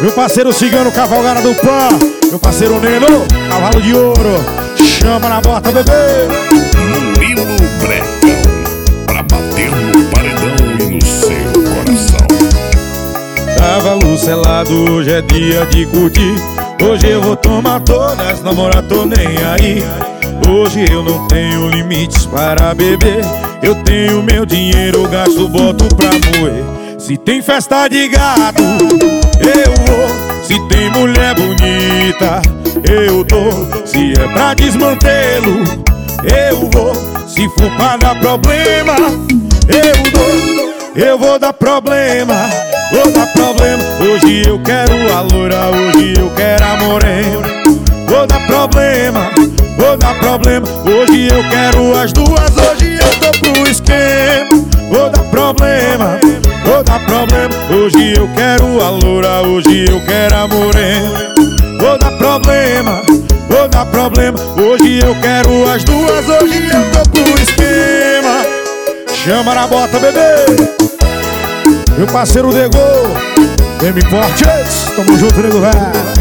Meu parceiro Cigano, Cavalgada do Pó. Meu parceiro Neno, Cavalo de Ouro. Chama na bota, bebê. Murilo Brecão, pra bater no paredão e no seu coração. Cavalo selado, hoje é dia de curtir. Hoje eu vou tomar todas, namorar tô nem aí. Hoje eu não tenho limites para beber. Eu tenho meu dinheiro, gasto, boto pra moer. Se tem festa de gado, eu vou. Se tem mulher bonita, eu tô. Se é pra desmantê-lo, eu vou. Se for pra dar problema, eu dou. Eu vou dar problema, vou dar problema. Hoje eu quero a loira, hoje eu quero a morena. Vou dar problema, vou dar problema. Hoje eu quero as duas, hoje eu tô pro esquema. Vou dar problema, vou dar problema. Hoje eu quero a loura, hoje eu quero a morena. Vou dar problema, vou dar problema. Hoje eu quero as duas, hoje eu tô pro esquema. Chama na bota, bebê. Meu parceiro Dego, M Fortes, tamo junto, nego, velho.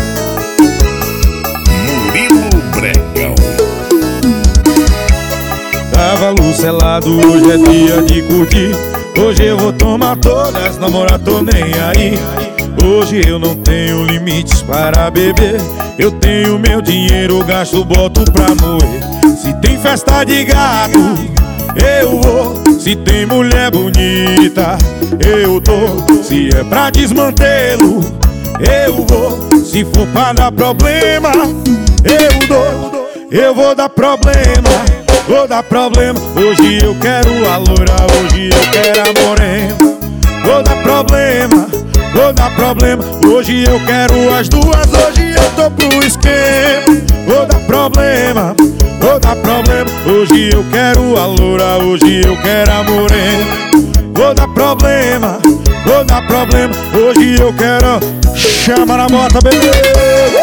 Cavalo selado, hoje é dia de curtir. Hoje eu vou tomar todas, namorar tô nem aí. Hoje eu não tenho limites para beber. Eu tenho meu dinheiro, gasto, boto pra moer. Se tem festa de gado, eu vou. Se tem mulher bonita, eu tô. Se é pra desmantê-lo, eu vou. Se for pra dar problema, eu dou. Eu vou dar problema, vou dar problema. Hoje eu quero a loira, hoje eu quero a morena. Vou dar problema, vou dar problema. Hoje eu quero as duas, hoje eu tô pro esquema. Vou dar problema, vou dar problema. Hoje eu quero a loira, hoje eu quero a morena. Vou dar problema, vou dar problema. Hoje eu quero. Chama na bota, bebê.